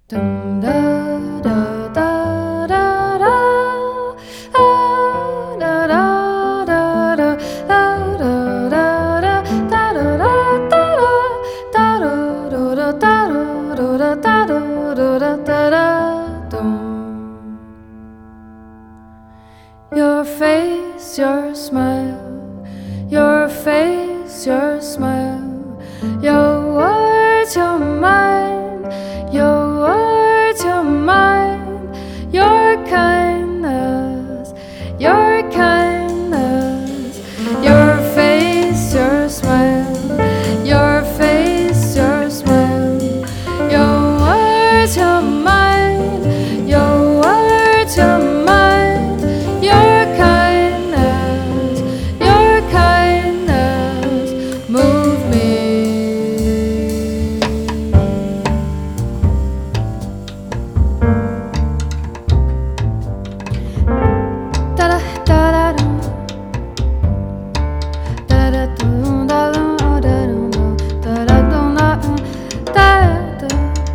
Dum da da da da da. Ah, da da da da da da da da da da da da da da. Dum. Your face, your smile, your face, your smile, your words, your mind, your words, your mind, your kindness, your kindness, your face, your smile, your face, your smile, your words, your mind, your words, your mind, your kindness move me. Da da da da dum. Da da dum da dum da dum da da dum da da da.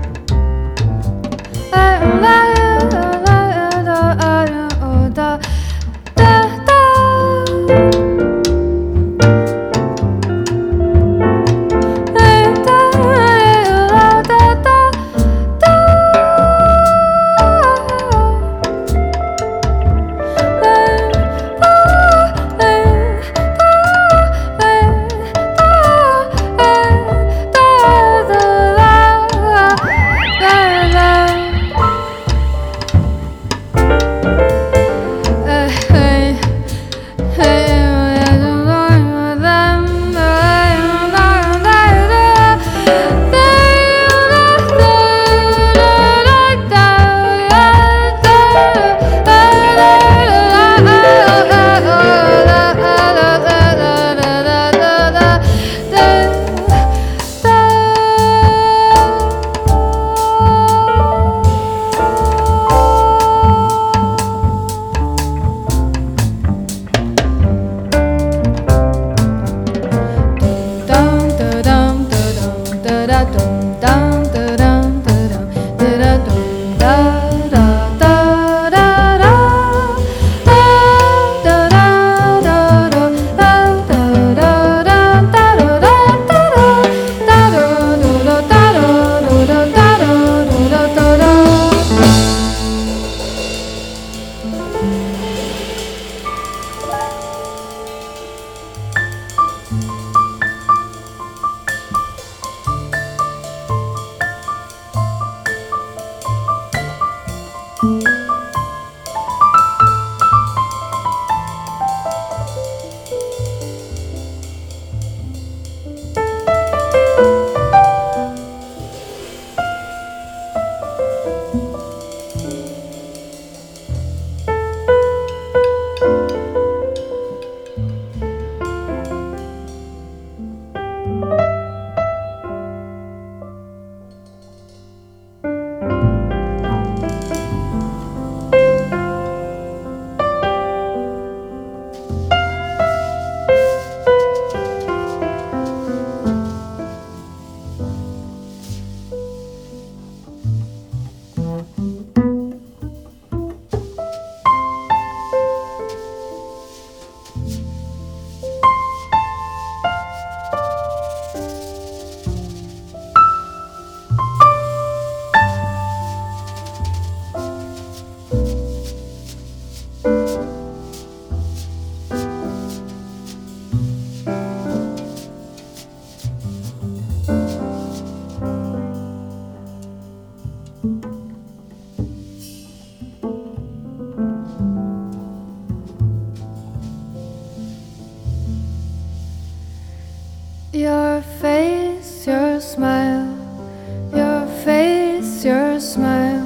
Your face, your smile, your face, your smile,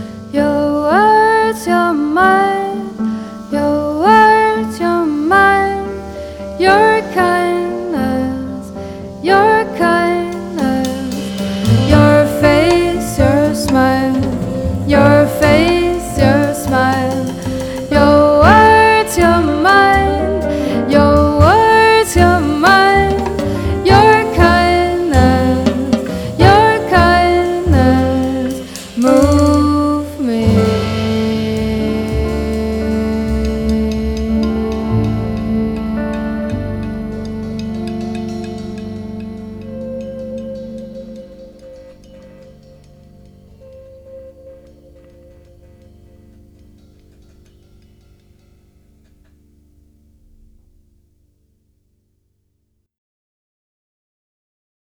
your words, your mind, your words, your mind, your kindness, your kindness, your face, your smile, your face, your smile, your words, your mind, your words, your mind, your kindness Move